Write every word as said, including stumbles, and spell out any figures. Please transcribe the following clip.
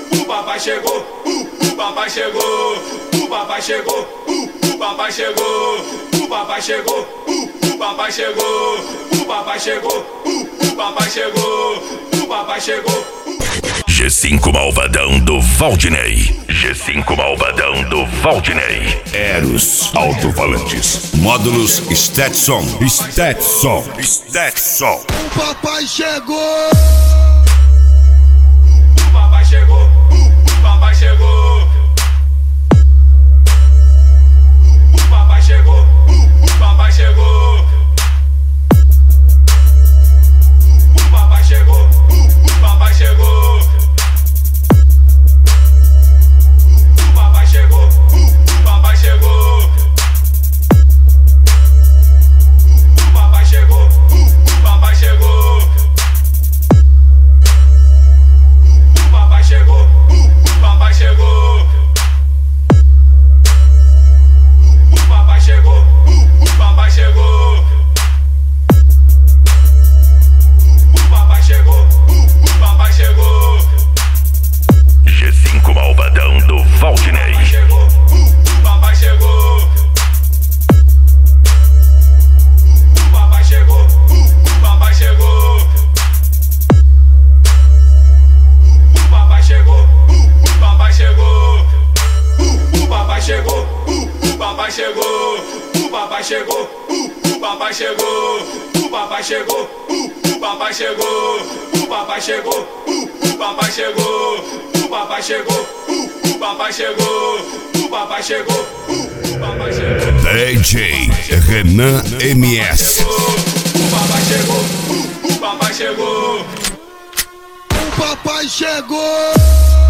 uh, o papai chegou, uh, o papai chegou, o papai chegou, uh, o papai chegou, o papai chegou, uh, o papai chegou, o papai chegou, uh, o papai chegou, o papai chegou. G cinco Malvadão do Valdinei. G cinco Malvadão do Valdinei. Eros Alto-Falantes. Módulos Stetson. Stetson. Stetson. O papai chegou. O papai chegou. O papai chegou. O papai chegou. O papai chegou. O papai chegou. O papai chegou. D J Renan M S. O papai chegou, o papai chegou. O papai chegou.